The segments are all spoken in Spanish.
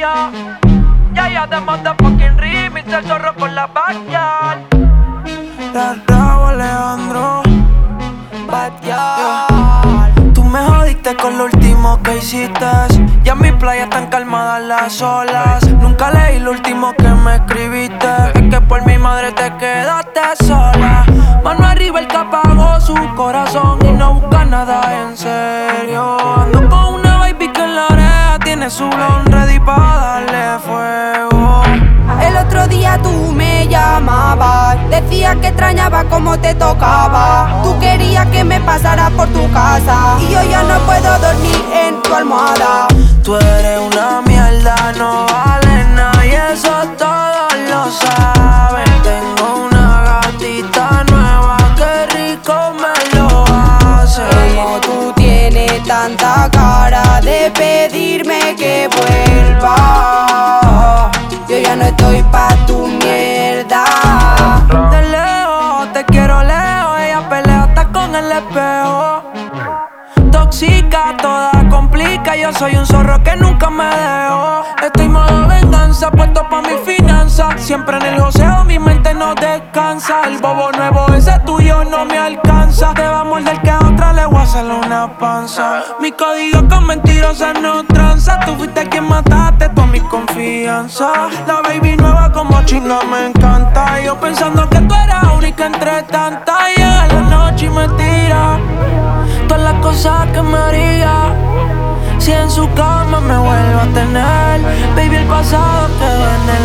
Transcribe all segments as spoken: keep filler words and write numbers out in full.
ya. Ya, ya, the motherfucking remix, el zorro con la backyard. La Raúl Alejandro, backyard. Tú me jodiste con lo último que hiciste. Ya en mi playa están calmadas las olas. Nunca leí lo último que me escribiste. Es que por mi madre te quedaste sola. Mano arriba el que apagó su corazón y no busca nada en serio. Ando con una baby que en la oreja tiene su blon ready pa' darle fuego. El otro día tú me llamabas, decías que extrañaba como te tocaba. Tú querías que me pasara por tu casa y yo ya no puedo dormir en tu almohada. Tú eres una mierda, no vale nada y eso todos lo saben. Tengo una gatita nueva, qué rico me lo hace. Como tú tienes tanta cara de pedirme que vuelva, yo ya no estoy pa' tu mierda. De lejos, te quiero lejos, ella pelea hasta con el espejo. Tóxica, toda complica, yo soy un zorro que nunca me dejo. Estoy modo venganza, puesto pa' mi finanza. Siempre en el joseo, mi mente no descansa. El bobo nuevo, ese tuyo no me alcanza. Te va a morder que a otra le voy a hacer una panza. Mi código con mentirosas no tranza. Tú fuiste quien mataste toda mi confianza. La baby nueva como chinga me encanta. Yo pensando que tú eras única entre tantas. Llega la noche y me tira todas las cosas que me haría si en su cama me vuelvo a tener. Baby, el pasado quedó en el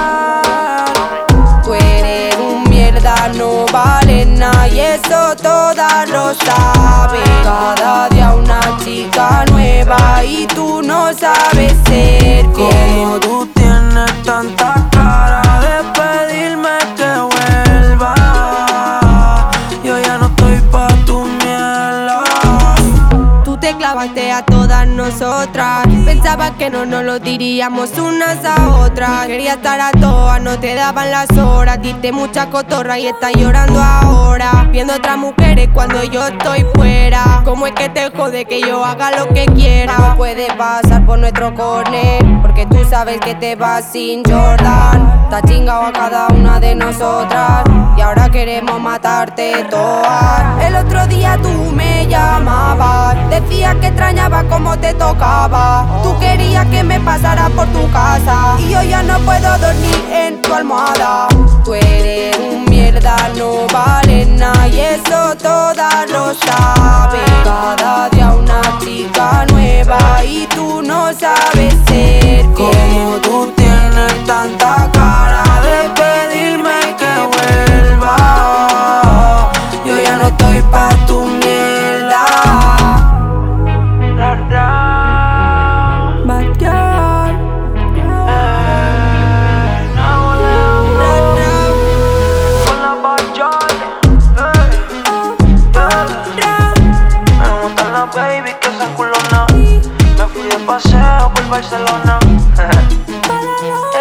ayer. Tú eres un mierda, no vale nada y eso todas lo saben. Cada día una chica nueva y tú no sabes ser fiel. Como tú tienes tanta cara de pedirme que vuelva, yo ya no estoy pa' tu mierda. Tú te clavaste a todas nosotras, pensaba que no nos lo diríamos unas a otras. Quería estar a todas, no te daban las horas. Diste mucha cotorra y estás llorando ahora, viendo otras mujeres cuando yo estoy fuera. ¿Cómo es que te jode que yo haga lo que quiera? No puedes pasar por nuestro corner, porque tú sabes que te vas sin Jordan. Está chingado a cada una de nosotras y ahora queremos matarte todas. El otro día tú me llamabas, decías que extrañaba como te tocaba. Tú querías que me pasara por tu casa y yo ya no puedo dormir en tu almohada. Tú eres un mierda, no vale nada y eso todas lo saben. Cada día una chica nueva y tú no sabes ser fiel. Como tú tienes tanta cara de pedirme que vuelva, yo ya no estoy pa' tu mierda. La Raúl, backyard. Eh, Raúl Alejandro, con la backyard. Eh, yeah. Me gustan las baby que son culonas. Me fui de paseo por Barcelona.